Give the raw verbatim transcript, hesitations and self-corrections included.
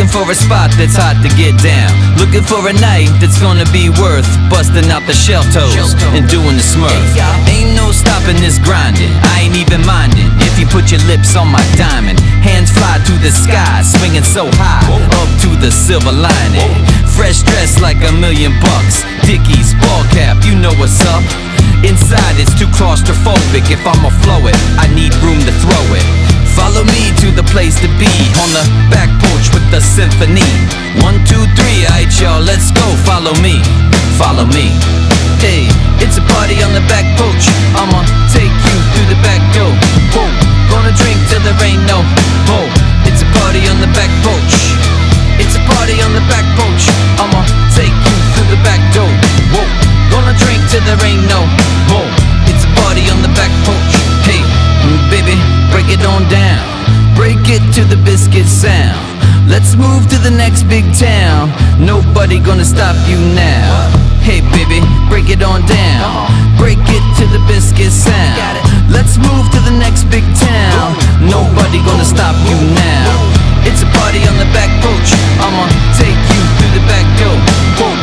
for a spot that's hot to get down. Looking for a night that's gonna be worth busting out the shell toes and doing the smurf. Ain't no stopping this grinding, I ain't even minding if you put your lips on my diamond. Hands fly to the sky, swinging so high, up to the silver lining. Fresh dress like a million bucks, Dickies, ball cap, you know what's up. Inside it's too claustrophobic, if I'ma flow it, I need room to throw it. Follow me to the place to be, on the back porch with the symphony. One, two, three, alright y'all, let's go, follow me, follow me. Hey, it's a party on the back porch, I'ma take you through the back door. Whoa, gonna drink till there ain't no more. It's a party on the back porch, it's a party on the back porch, I'ma take you through the back door. Whoa, gonna drink till there ain't no more. It's a party on the back porch. Hey, baby, break it on down, break it to the biscuit sound. Let's move to the next big town, nobody gonna stop you now. Hey baby, break it on down, break it to the biscuit sound. Let's move to the next big town, nobody gonna stop you now. It's a party on the back porch, I'ma take you through the back door. Whoa,